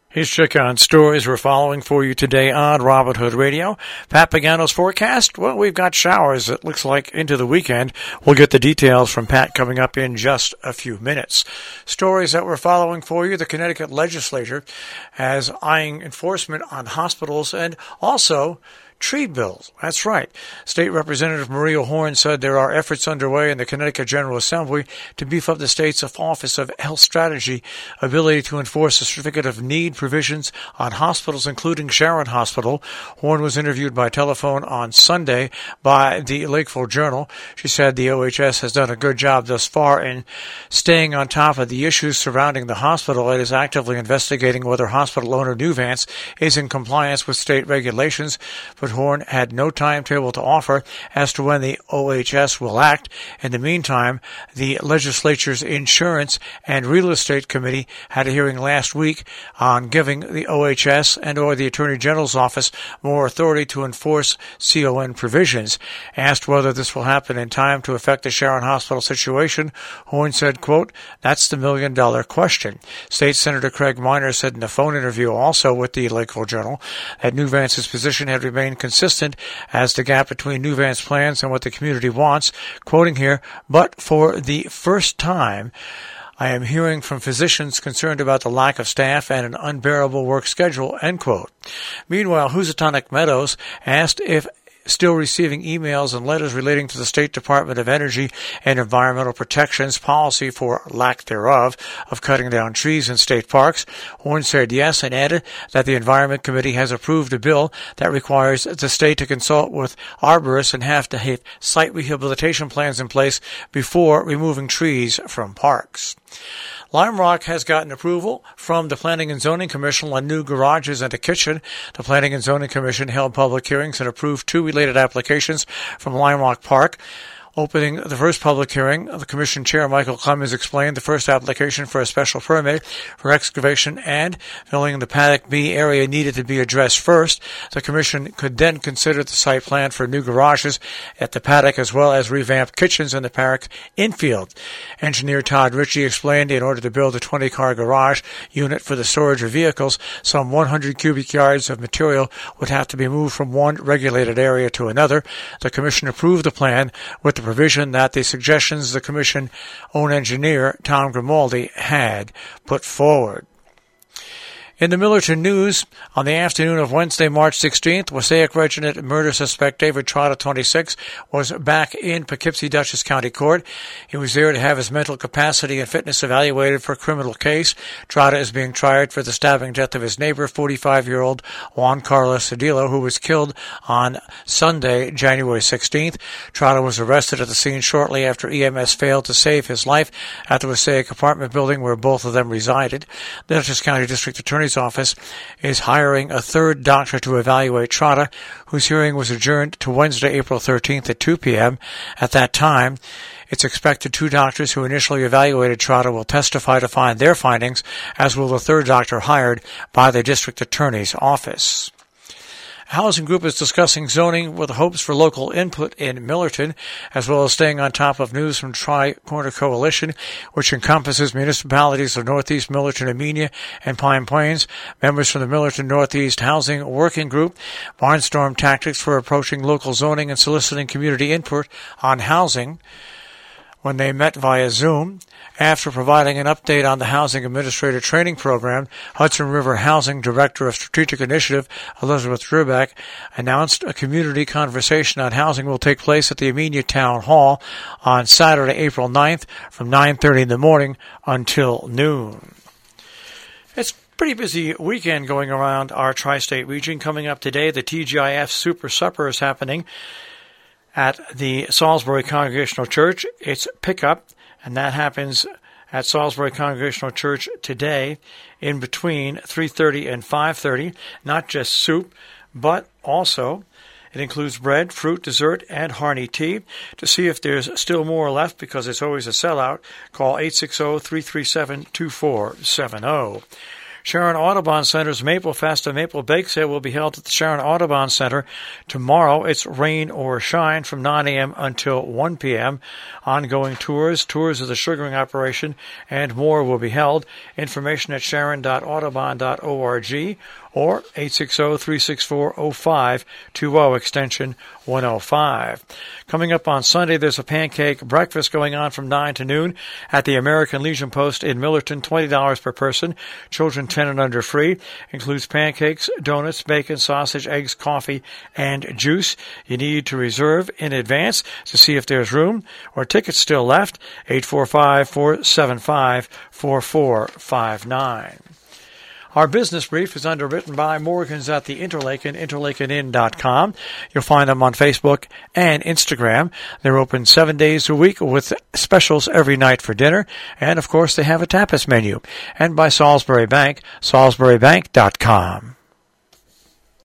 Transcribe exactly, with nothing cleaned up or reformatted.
Here's check on stories we're following for you today on Robin Hood Radio. Pat Pagano's forecast. Well, we've got showers, it looks like, into the weekend. We'll get the details from Pat coming up in just a few minutes. Stories that we're following for you. The Connecticut legislature has eyeing enforcement on hospitals and also tree bills. That's right. State Representative Maria Horn said there are efforts underway in the Connecticut General Assembly to beef up the state's Office of Health Strategy ability to enforce the Certificate of Need provisions on hospitals, including Sharon Hospital. Horn was interviewed by telephone on Sunday by the Lakeville Journal. She said the O H S has done a good job thus far in staying on top of the issues surrounding the hospital. It is actively investigating whether hospital owner Nuvance is in compliance with state regulations, but Horn had no timetable to offer as to when the O H S will act. In the meantime, the legislature's Insurance and Real Estate Committee had a hearing last week on giving the O H S and or the Attorney General's office more authority to enforce C O N provisions. Asked whether this will happen in time to affect the Sharon Hospital situation, Horn said, quote, "That's the million-dollar question." State Senator Craig Minor said in a phone interview also with the Lakeville Journal that Nuvance's position had remained consistent as the gap between Nuvance plans and what the community wants. Quoting here, "But for the first time, I am hearing from physicians concerned about the lack of staff and an unbearable work schedule," end quote. Meanwhile, Housatonic Meadows asked if still receiving emails and letters relating to the State Department of Energy and Environmental Protection's policy, for lack thereof, of cutting down trees in state parks. Horn said yes and added that the Environment Committee has approved a bill that requires the state to consult with arborists and have to have site rehabilitation plans in place before removing trees from parks. Lime Rock has gotten approval from the Planning and Zoning Commission on new garages and a kitchen. The Planning and Zoning Commission held public hearings and approved two related applications from Lime Rock Park. Opening the first public hearing, the Commission Chair Michael Clemens explained the first application for a special permit for excavation and filling the Paddock B area needed to be addressed first. The Commission could then consider the site plan for new garages at the Paddock as well as revamped kitchens in the Paddock infield. Engineer Todd Ritchie explained in order to build a twenty-car garage unit for the storage of vehicles, some one hundred cubic yards of material would have to be moved from one regulated area to another. The Commission approved the plan with the provision that the suggestions the Commission own engineer, Tom Grimaldi, had put forward. In the Millerton News, on the afternoon of Wednesday, March sixteenth, Wassaic Regiment murder suspect David Trotta, twenty-six, was back in Poughkeepsie Dutchess County Court. He was there to have his mental capacity and fitness evaluated for a criminal case. Trotta is being tried for the stabbing death of his neighbor, forty-five-year-old Juan Carlos Cedillo, who was killed on Sunday, January sixteenth. Trotta was arrested at the scene shortly after E M S failed to save his life at the Wassaic apartment building where both of them resided. The Dutchess County District Attorney's Office is hiring a third doctor to evaluate Trotta, whose hearing was adjourned to Wednesday, April thirteenth at two p.m. At that time, it's expected two doctors who initially evaluated Trotta will testify to find their findings, as will the third doctor hired by the District Attorney's Office. A housing group is discussing zoning with hopes for local input in Millerton, as well as staying on top of news from Tri-Corner Coalition, which encompasses municipalities of Northeast Millerton, Amenia, and Pine Plains. Members from the Millerton Northeast Housing Working Group barnstormed tactics for approaching local zoning and soliciting community input on housing when they met via Zoom. After providing an update on the Housing Administrator Training Program, Hudson River Housing Director of Strategic Initiative, Elizabeth Dribak, announced a community conversation on housing will take place at the Amenia Town Hall on Saturday, April ninth from nine thirty in the morning until noon. It's a pretty busy weekend going around our tri-state region. Coming up today, the T G I F Super Supper is happening at the Salisbury Congregational Church. It's pickup, and that happens at Salisbury Congregational Church today in between three thirty and five thirty. Not just soup, but also it includes bread, fruit, dessert, and Harney tea. To see if there's still more left, because it's always a sellout, call eight six zero, three three seven, two four seven zero. Sharon Audubon Center's Maple Fest and Maple Bake Sale will be held at the Sharon Audubon Center tomorrow. It's rain or shine from nine a.m. until one p.m. Ongoing tours, tours of the sugaring operation, and more will be held. Information at sharon dot audubon dot org or eight six zero, three six four, zero five two zero, extension one oh five. Coming up on Sunday, there's a pancake breakfast going on from nine to noon at the American Legion Post in Millerton, twenty dollars per person. Children ten and under free. Includes pancakes, donuts, bacon, sausage, eggs, coffee, and juice. You need to reserve in advance to see if there's room or tickets still left. eight four five, four seven five, four four five nine. Our business brief is underwritten by Morgans at the Interlaken, interlaken inn dot com. You'll find them on Facebook and Instagram. They're open seven days a week with specials every night for dinner. And, of course, they have a tapas menu. And by Salisbury Bank, salisbury bank dot com.